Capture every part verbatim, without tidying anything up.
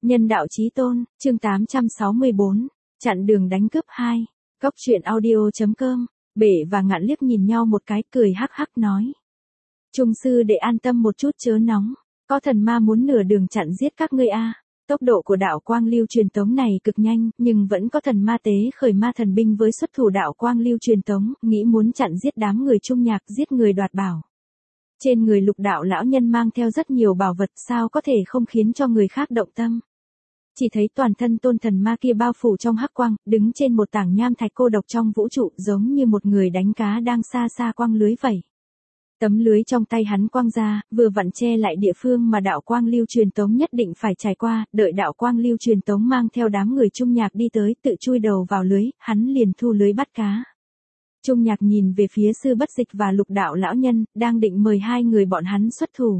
Nhân đạo chí tôn, chương tám trăm sáu mươi bốn, chặn đường đánh cướp hai. Cốc truyện audio.com, Bể và Ngạn liếc nhìn nhau một cái, cười hắc hắc nói. Trung sư để an tâm một chút chớ nóng, có thần ma muốn nửa đường chặn giết các ngươi a. Tốc độ của đạo quang lưu truyền tống này cực nhanh, nhưng vẫn có thần ma tế khởi ma thần binh với xuất thủ đạo quang lưu truyền tống, nghĩ muốn chặn giết đám người trung nhạc, giết người đoạt bảo. Trên người lục đạo lão nhân mang theo rất nhiều bảo vật, sao có thể không khiến cho người khác động tâm. Chỉ thấy toàn thân tôn thần ma kia bao phủ trong hắc quang, đứng trên một tảng nham thạch cô độc trong vũ trụ, giống như một người đánh cá đang xa xa quăng lưới vậy. Tấm lưới trong tay hắn quăng ra, vừa vặn che lại địa phương mà đạo quang lưu truyền tống nhất định phải trải qua, đợi đạo quang lưu truyền tống mang theo đám người trung nhạc đi tới, tự chui đầu vào lưới, hắn liền thu lưới bắt cá. Trung nhạc nhìn về phía sư bất dịch và lục đạo lão nhân, đang định mời hai người bọn hắn xuất thủ.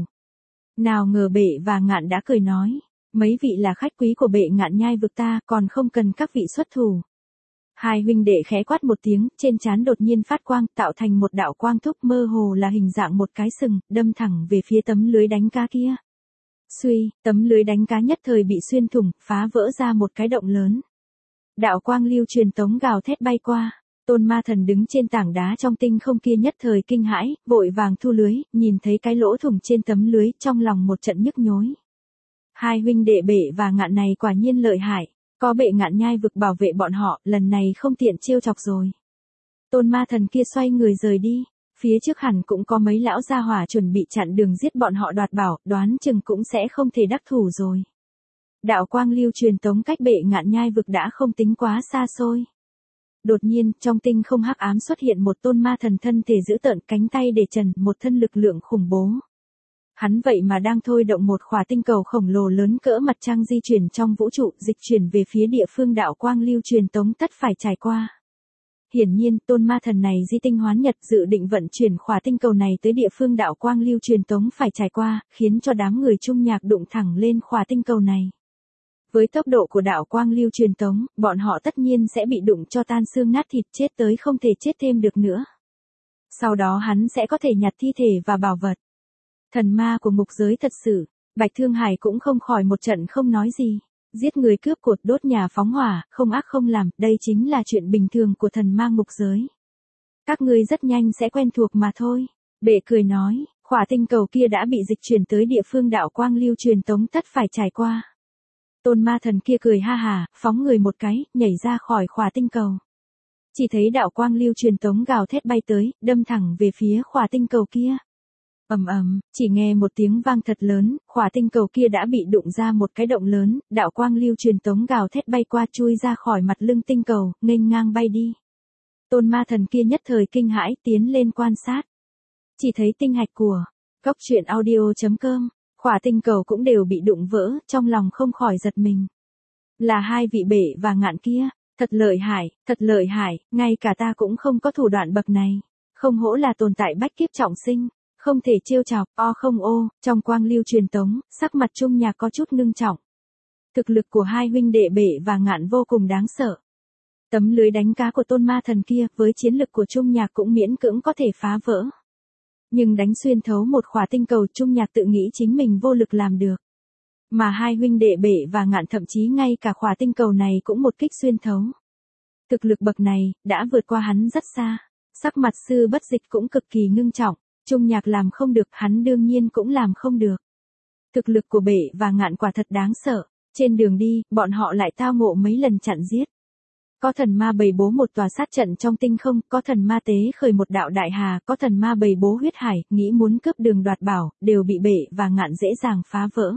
Nào ngờ Bệ và Ngạn đã cười nói, mấy vị là khách quý của Bệ Ngạn nhai vực ta, còn không cần các vị xuất thủ. Hai huynh đệ khẽ quát một tiếng, trên trán đột nhiên phát quang, tạo thành một đạo quang thúc mơ hồ là hình dạng một cái sừng, đâm thẳng về phía tấm lưới đánh cá kia. Suy, tấm lưới đánh cá nhất thời bị xuyên thủng, phá vỡ ra một cái động lớn. Đạo quang lưu truyền tống gào thét bay qua. Tôn ma thần đứng trên tảng đá trong tinh không kia nhất thời kinh hãi, vội vàng thu lưới, nhìn thấy cái lỗ thủng trên tấm lưới, trong lòng một trận nhức nhối. Hai huynh đệ Bệ và Ngạn này quả nhiên lợi hại, có Bệ Ngạn nhai vực bảo vệ bọn họ, lần này không tiện trêu chọc rồi. Tôn ma thần kia xoay người rời đi, phía trước hẳn cũng có mấy lão gia hỏa chuẩn bị chặn đường giết bọn họ đoạt bảo, đoán chừng cũng sẽ không thể đắc thủ rồi. Đạo quang lưu truyền tống cách Bệ Ngạn nhai vực đã không tính quá xa xôi. Đột nhiên, trong tinh không hắc ám xuất hiện một tôn ma thần thân thể giữ tợn, cánh tay để trần, một thân lực lượng khủng bố. Hắn vậy mà đang thôi động một khỏa tinh cầu khổng lồ lớn cỡ mặt trăng di chuyển trong vũ trụ, dịch chuyển về phía địa phương đạo quang lưu truyền tống tất phải trải qua. Hiển nhiên, tôn ma thần này di tinh hoán nhật, dự định vận chuyển khỏa tinh cầu này tới địa phương đạo quang lưu truyền tống phải trải qua, khiến cho đám người trung nhạc đụng thẳng lên khỏa tinh cầu này. Với tốc độ của đạo quang lưu truyền tống, bọn họ tất nhiên sẽ bị đụng cho tan xương nát thịt, chết tới không thể chết thêm được nữa. Sau đó hắn sẽ có thể nhặt thi thể và bảo vật. Thần ma của ngục giới thật sự, Bạch Thương Hải cũng không khỏi một trận không nói gì. Giết người cướp cột, đốt nhà phóng hỏa, không ác không làm, đây chính là chuyện bình thường của thần ma ngục giới. Các ngươi rất nhanh sẽ quen thuộc mà thôi. Bệ cười nói, khỏa tinh cầu kia đã bị dịch chuyển tới địa phương đạo quang lưu truyền tống tất phải trải qua. Tôn ma thần kia cười ha hà, phóng người một cái, nhảy ra khỏi khỏa tinh cầu. Chỉ thấy đạo quang lưu truyền tống gào thét bay tới, đâm thẳng về phía khỏa tinh cầu kia. Ầm ầm, chỉ nghe một tiếng vang thật lớn, khỏa tinh cầu kia đã bị đụng ra một cái động lớn, đạo quang lưu truyền tống gào thét bay qua, chui ra khỏi mặt lưng tinh cầu, nghênh ngang bay đi. Tôn ma thần kia nhất thời kinh hãi, tiến lên quan sát. Chỉ thấy tinh hạch của Cốc truyện audio.com, khỏa tinh cầu cũng đều bị đụng vỡ, trong lòng không khỏi giật mình. Là hai vị Bệ và Ngạn kia, thật lợi hại, thật lợi hại, ngay cả ta cũng không có thủ đoạn bậc này. Không hổ là tồn tại bách kiếp trọng sinh, không thể trêu chọc, o không ô, trong quang lưu truyền tống, sắc mặt trung nhạc có chút ngưng trọng. Thực lực của hai huynh đệ Bệ và Ngạn vô cùng đáng sợ. Tấm lưới đánh cá của tôn ma thần kia, với chiến lực của trung nhạc cũng miễn cưỡng có thể phá vỡ. Nhưng đánh xuyên thấu một khỏa tinh cầu, trung nhạc tự nghĩ chính mình vô lực làm được. Mà hai huynh đệ Bệ và Ngạn thậm chí ngay cả khỏa tinh cầu này cũng một kích xuyên thấu. Thực lực bậc này, đã vượt qua hắn rất xa. Sắc mặt sư bất dịch cũng cực kỳ ngưng trọng. Trung nhạc làm không được, hắn đương nhiên cũng làm không được. Thực lực của Bệ và Ngạn quả thật đáng sợ. Trên đường đi, bọn họ lại tao ngộ mấy lần chặn giết. Có thần ma bày bố một tòa sát trận trong tinh không, có thần ma tế khởi một đạo đại hà, có thần ma bày bố huyết hải, nghĩ muốn cướp đường đoạt bảo, đều bị Bệ và Ngạn dễ dàng phá vỡ.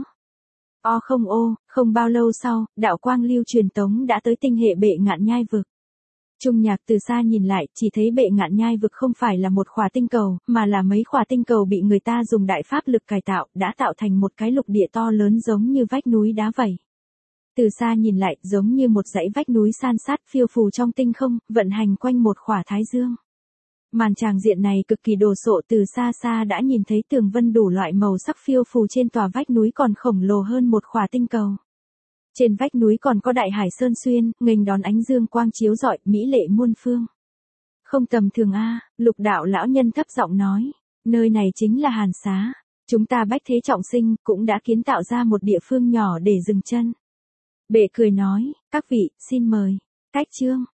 O không ô, không bao lâu sau, đạo quang lưu truyền tống đã tới tinh hệ Bệ Ngạn nhai vực. Trung nhạc từ xa nhìn lại, chỉ thấy Bệ Ngạn nhai vực không phải là một khỏa tinh cầu, mà là mấy khỏa tinh cầu bị người ta dùng đại pháp lực cải tạo, đã tạo thành một cái lục địa to lớn giống như vách núi đá vậy. Từ xa nhìn lại, giống như một dãy vách núi san sát phiêu phù trong tinh không, vận hành quanh một khỏa thái dương. Màn tràng diện này cực kỳ đồ sộ, từ xa xa đã nhìn thấy tường vân đủ loại màu sắc phiêu phù trên tòa vách núi còn khổng lồ hơn một khỏa tinh cầu. Trên vách núi còn có đại hải sơn xuyên, nghênh đón ánh dương quang chiếu rọi, mỹ lệ muôn phương. Không tầm thường a, lục đạo lão nhân thấp giọng nói, nơi này chính là Hàn Xá. Chúng ta bách thế trọng sinh, cũng đã kiến tạo ra một địa phương nhỏ để dừng chân. Bệ cười nói, các vị, xin mời. Cách chương.